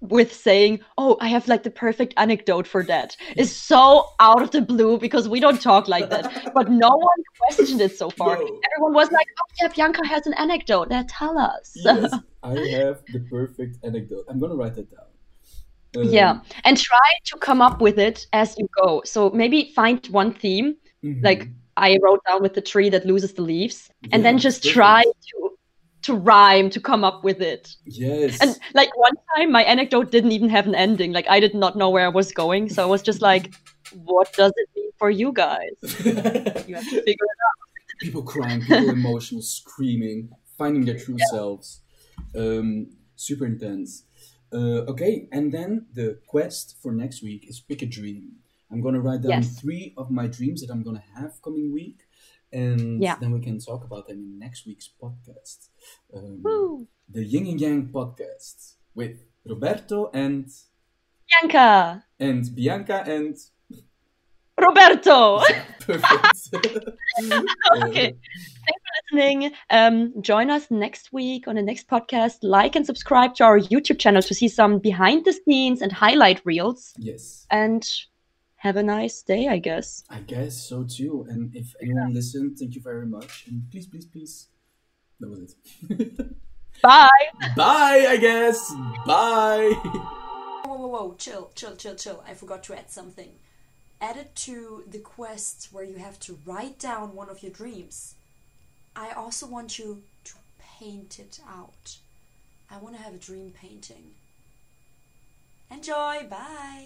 with saying, "Oh, I have like the perfect anecdote for that," is so out of the blue because we don't talk like that. But no one questioned it so far. No. Everyone was like, "Oh yeah, Bianca has an anecdote. Now tell us." Yes, I have the perfect anecdote. I'm gonna write that down. Yeah, and try to come up with it as you go. So maybe find one theme, like I wrote down with the tree that loses the leaves, and then just try to rhyme to come up with it. Yes. And like one time, my anecdote didn't even have an ending. Like I did not know where I was going, so I was just like, "What does it mean for you guys? You have to figure it out." People crying, people emotional, screaming, finding their true selves. Super intense. Okay, and then the quest for next week is pick a dream. I'm gonna write down 3 of my dreams that I'm gonna have coming week, and then we can talk about them in next week's podcast. The Yin and Yang podcast with Roberto and Bianca. And Bianca and Roberto. Perfect. Okay. Thanks for listening. Join us next week on the next podcast. Like and subscribe to our YouTube channel to see some behind the scenes and highlight reels. Yes. And have a nice day, I guess. I guess so too. And if anyone listened, thank you very much. And please, please, please. That was it. Bye. Bye, I guess. Bye. Whoa. Chill. I forgot to add something. Add it to the quest where you have to write down one of your dreams. I also want you to paint it out. I want to have a dream painting. Enjoy. Bye.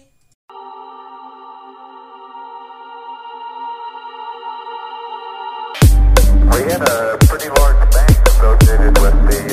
We had a pretty large bank associated with the